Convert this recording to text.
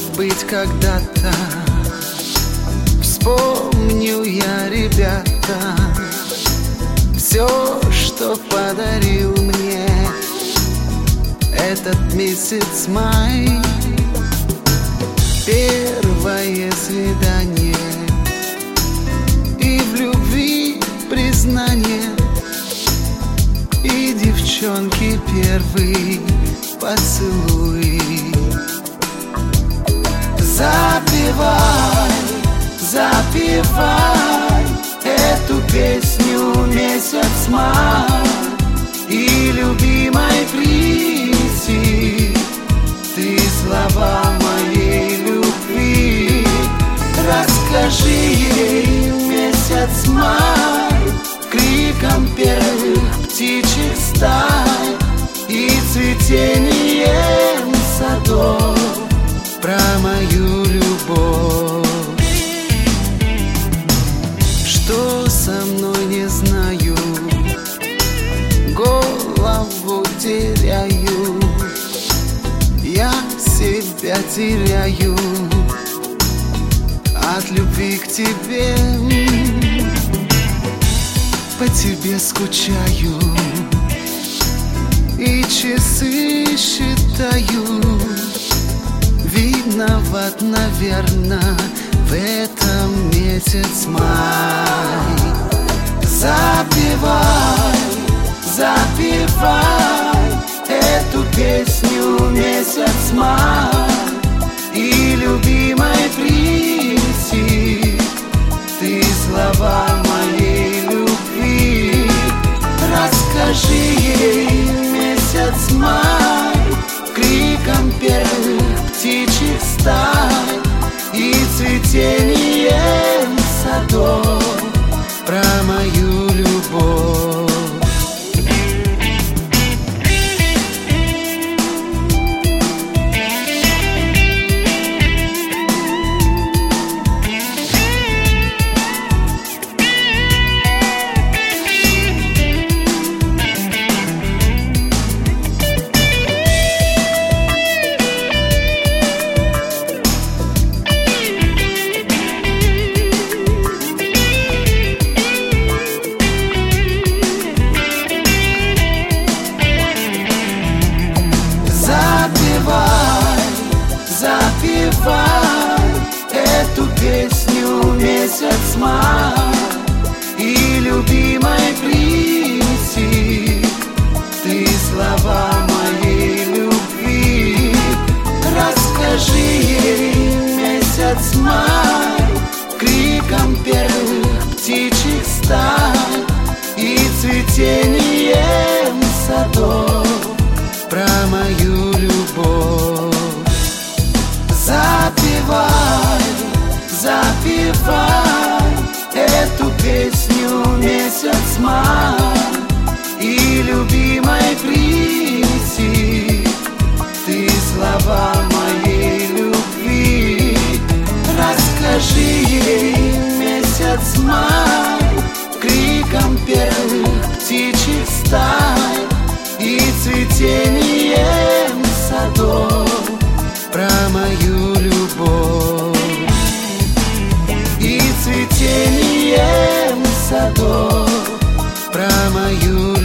быть, когда-то вспомню я, ребята, все, что подарил мне этот месяц май. Первое свидание и в любви признание, и девчонки первый поцелуй. Запевай, запевай эту песню месяц май, и любимой Присси ты слова моей любви. Расскажи ей месяц май криком первых птичьих стай и цветением садов про мою любовь. Что со мной, не знаю, голову теряю, я себя теряю от любви к тебе. По тебе скучаю и часы считаю. Виноват, наверно, в этом месяц май. Запевай, запевай эту песню месяц май, и любимой Присси ты слова моей любви. Расскажи ей месяц май криком первых птичьих стай и цветением садов про мою любовь. Запевай эту песню месяц май, и любимой Присси ты слова моей любви. Расскажи ей месяц май криком первых птичьих стай и цветением садов про мою любовь. Запевай, запевай эту песню месяц май, и любимой Присси ты слова моей любви. Расскажи ей месяц май криком первых птичьих стай и цветением садов про мою любовь. И цветением садов про мою любовь.